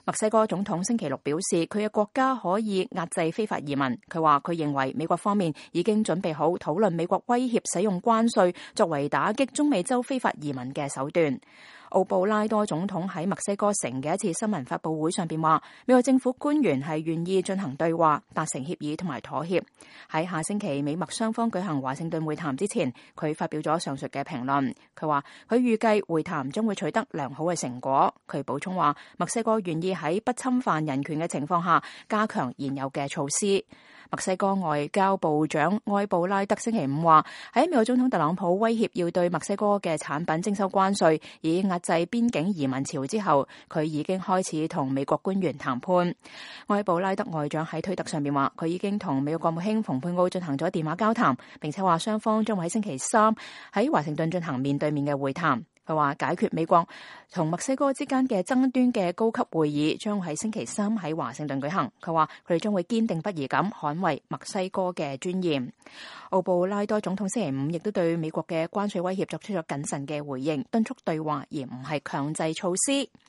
墨西哥總統星期六表示，佢嘅國家可以壓制非法移民。佢話佢認為美國方面已經準備好討論美國威脅使用關稅作為打擊中美洲非法移民嘅手段。奧布拉多總統喺墨西哥城嘅一次新聞發佈會上邊話，美國政府官員係願意進行對話、達成協議同埋妥協。喺下星期美墨雙方舉行華盛頓會談之前，佢發表咗上述嘅評論。佢話佢預計會談將會取得良好嘅成果。佢補充話，墨西哥願意喺不侵犯人權嘅情況下加強現有嘅措施。墨西哥外交部長埃布拉德星期五話，喺美國總統特朗普威脅要對墨西哥嘅產品徵收關稅，以壓制邊境移民潮之後，佢已經開始同美國官員談判。埃布拉德外長喺推特上面話，佢已經同美國國務卿蓬佩奧進行咗電話交談，並且話雙方將會喺星期三喺華盛頓進行面對面嘅會談。佢話解決美國同墨西哥之間嘅爭端嘅高級會議將會喺星期三喺華盛頓舉行。佢話佢哋將會堅定不移咁捍衛墨西哥嘅尊嚴。奧布拉多總統星期五亦都對美國嘅關稅威脅作出咗謹慎嘅回應，敦促對話而唔係強制措施。